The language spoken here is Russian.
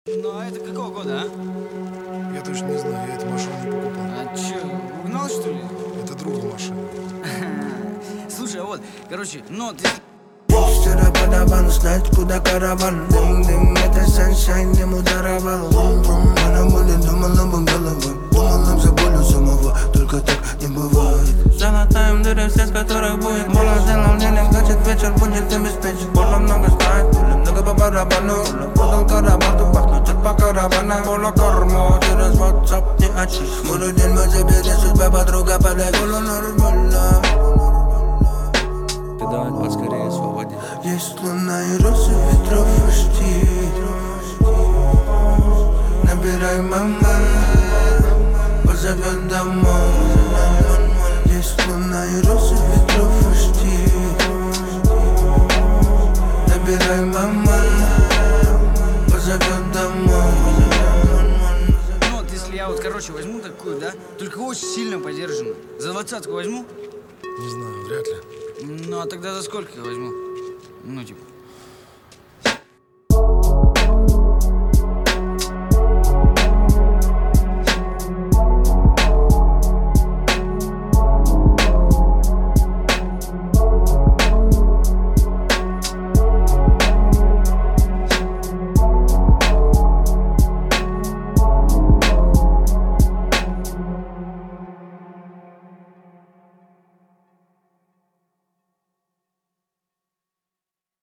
Ну, а это какого года, а? Я точно не знаю, я эту машину не покупал. А чё, угнал, что ли? Это друга машина. Слушай, а вот, короче, ну, ты... Вчера по барабану знать, куда караван. Дым-дым, это sunshine, ему даровал. Бум-бум, она более думала бы головой. Думала за болью самого, только так не бывает. Золотаем дыры, все с которых будет. Молодым мне значит вечер будет обеспечен. Было много знает, было много по барабану. Подал караван, то пахнет от по каравана. Было корму, через WhatsApp не очишь. Мой день мы заберем, судьба подруга подавит. Было нормально. Ты давай поскорее освободи. Есть луна и розы ветров почти. Набирай мама, позовет домой. Есть луна и розы ветров почти. Набирай мама, позовет домой. Ну, вот если я вот, короче, возьму такую, да, только очень сильно подержанную. За 20-ку возьму? Не знаю, вряд ли. Ну, а тогда за сколько я возьму? Ну, типа...